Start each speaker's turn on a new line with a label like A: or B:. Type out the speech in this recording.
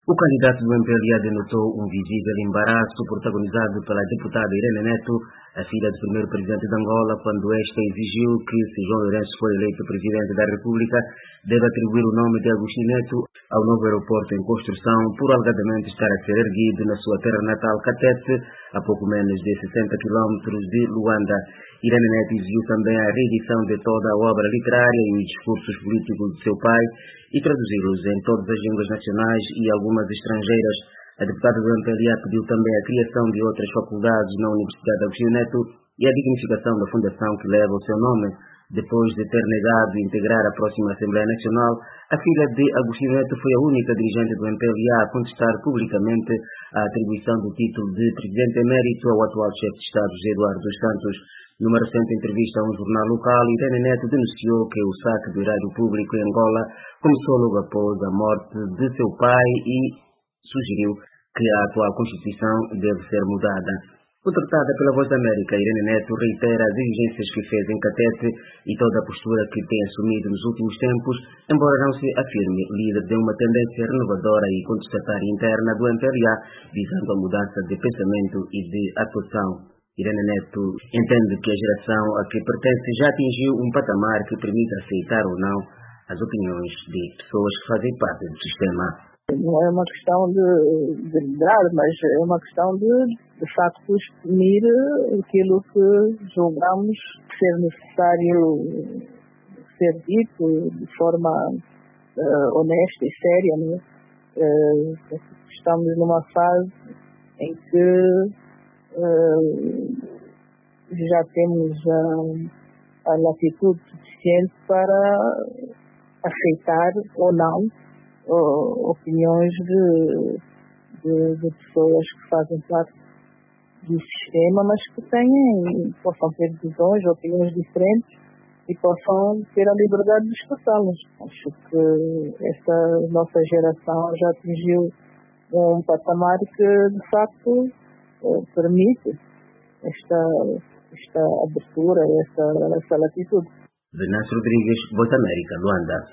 A: O candidato do MPLA denotou um visível embaraço protagonizado pela deputada Irene Neto, a filha do primeiro presidente de Angola, quando esta exigiu que, se João Lourenço for eleito presidente da República, deve atribuir o nome de Agostinho Neto ao novo aeroporto em construção, por alegadamente estar a ser erguido na sua terra natal, Catete, a pouco menos de 60 quilómetros de Luanda. Irene Neto exigiu também a reedição de toda a obra literária e os discursos políticos de seu pai e traduzi-los em todas as línguas nacionais e algumas estrangeiras. A deputada do MPLA pediu também a criação de outras faculdades na Universidade Agostinho Neto e a dignificação da fundação que leva o seu nome. Depois de ter negado integrar a próxima Assembleia Nacional, a filha de Agostinho Neto foi a única dirigente do MPLA a contestar publicamente a atribuição do título de presidente emérito ao atual chefe de Estado, José Eduardo dos Santos. Numa recente entrevista a um jornal local, Irene Neto denunciou que o saque do erário público em Angola começou logo após a morte de seu pai e sugeriu que a atual Constituição deve ser mudada. Contratada pela Voz da América, Irene Neto reitera as exigências que fez em Catete e toda a postura que tem assumido nos últimos tempos, embora não se afirme líder de uma tendência renovadora e contestatária interna do MPLA, visando a mudança de pensamento e de atuação. Irene Neto entende que a geração a que pertence já atingiu um patamar que permite aceitar ou não as opiniões de pessoas que fazem parte do sistema.
B: Não é uma questão de lidar, mas é uma questão de facto, exprimir aquilo que julgamos ser necessário ser dito de forma honesta e séria. Né? Estamos numa fase em que já temos a latitude suficiente para aceitar ou não opiniões de pessoas que fazem parte do sistema, mas que possam ter visões, opiniões diferentes e possam ter a liberdade de expressá-las. Acho que esta nossa geração já atingiu um patamar que, de facto, permite esta abertura, essa latitude.
A: Venâncio Rodrigues, Voz da América, Luanda.